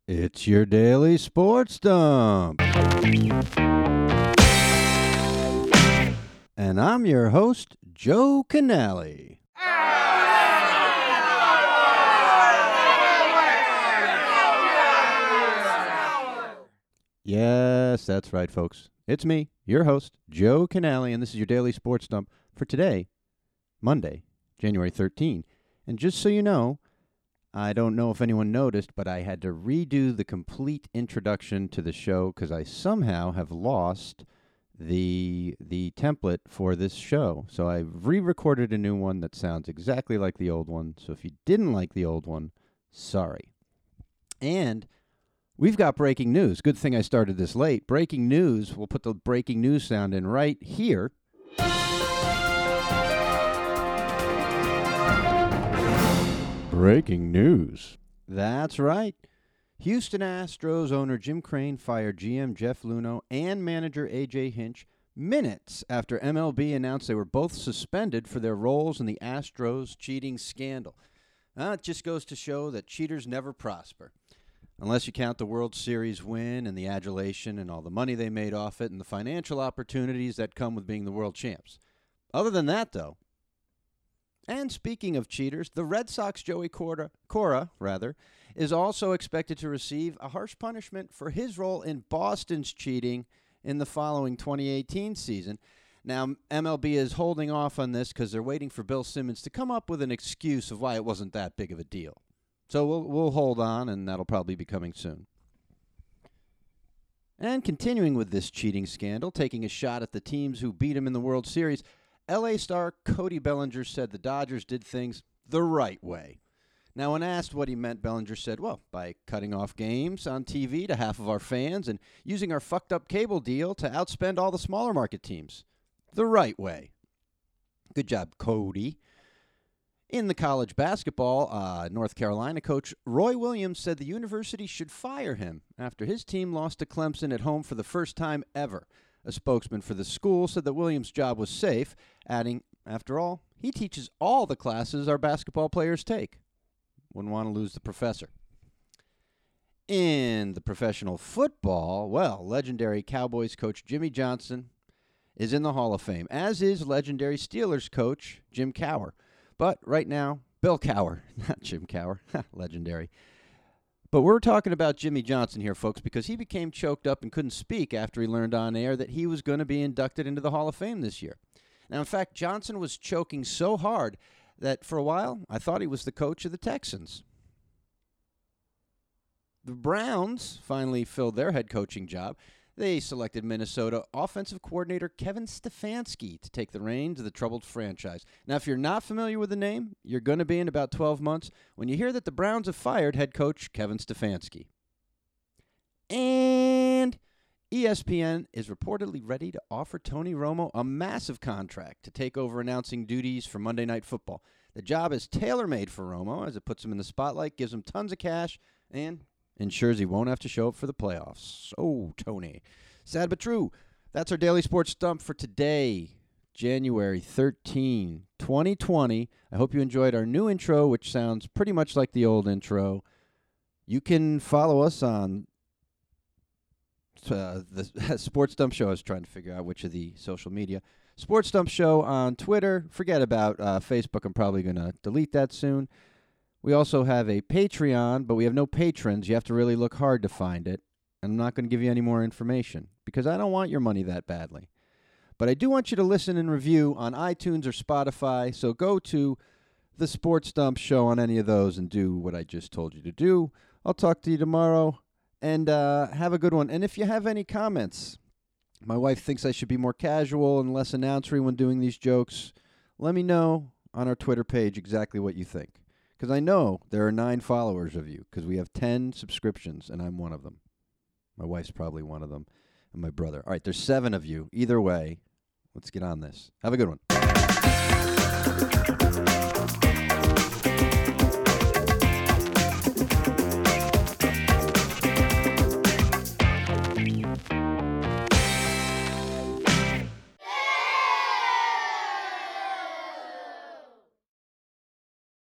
It's your daily sports dump. And I'm your host, Joe Canale. Yes, that's right, folks. It's me, your host, Joe Canale, and this is your daily sports dump for today, Monday, January 13. And just so you know, I don't know if anyone noticed, but I had to redo the complete introduction to the show because I somehow have lost the template for this show. So I re-recorded a new one that sounds exactly like the old one. So if you didn't like the old one, sorry. And we've got breaking news. Good thing I started this late. Breaking news. We'll put the breaking news sound in right here. Breaking news. That's right. Houston Astros owner Jim Crane fired GM Jeff Luhnow and manager A.J. Hinch minutes after MLB announced they were both suspended for their roles in the Astros cheating scandal. It just goes to show that cheaters never prosper. Unless you count the World Series win and the adulation and all the money they made off it and the financial opportunities that come with being the world champs. Other than that, though, and speaking of cheaters, the Red Sox Joey Cora, is also expected to receive a harsh punishment for his role in Boston's cheating in the following 2018 season. Now, MLB is holding off on this because they're waiting for Bill Simmons to come up with an excuse of why it wasn't that big of a deal. So we'll hold on, and that'll probably be coming soon. And continuing with this cheating scandal, taking a shot at the teams who beat him in the World Series, L.A. star Cody Bellinger said the Dodgers did things the right way. Now, when asked what he meant, Bellinger said, well, by cutting off games on TV to half of our fans and using our fucked-up cable deal to outspend all the smaller market teams. The right way. Good job, Cody. In the college basketball, North Carolina coach Roy Williams said the university should fire him after his team lost to Clemson at home for the first time ever. A spokesman for the school said that Williams' job was safe, adding, after all, he teaches all the classes our basketball players take. Wouldn't want to lose the professor. In the professional football, well, legendary Cowboys coach Jimmy Johnson is in the Hall of Fame, as is legendary Steelers coach Jim Cowher. But right now, Bill Cowher, not Jim Cowher, legendary. But we're talking about Jimmy Johnson here, folks, because he became choked up and couldn't speak after he learned on air that he was going to be inducted into the Hall of Fame this year. Now, in fact, Johnson was choking so hard that for a while I thought he was the coach of the Texans. The Browns finally filled their head coaching job. They selected Minnesota offensive coordinator Kevin Stefanski to take the reins of the troubled franchise. Now, if you're not familiar with the name, you're going to be in about 12 months when you hear that the Browns have fired head coach Kevin Stefanski. And ESPN is reportedly ready to offer Tony Romo a massive contract to take over announcing duties for Monday Night Football. The job is tailor-made for Romo as it puts him in the spotlight, gives him tons of cash, and ensures he won't have to show up for the playoffs. Oh, Tony. Sad but true. That's our daily sports dump for today, January 13, 2020. I hope you enjoyed our new intro, which sounds pretty much like the old intro. You can follow us on the Sports Dump Show. I was trying to figure out which of the social media. Sports Dump Show on Twitter. Forget about Facebook. I'm probably going to delete that soon. We also have a Patreon, but we have no patrons. You have to really look hard to find it. And I'm not going to give you any more information because I don't want your money that badly. But I do want you to listen and review on iTunes or Spotify. So go to the Sports Dump Show on any of those and do what I just told you to do. I'll talk to you tomorrow, and have a good one. And if you have any comments, my wife thinks I should be more casual and less announcery when doing these jokes. Let me know on our Twitter page exactly what you think. Because I know there are 9 followers of you, because we have 10 subscriptions, and I'm one of them. My wife's probably one of them, and my brother. All right, there's 7 of you. Either way, let's get on this. Have a good one.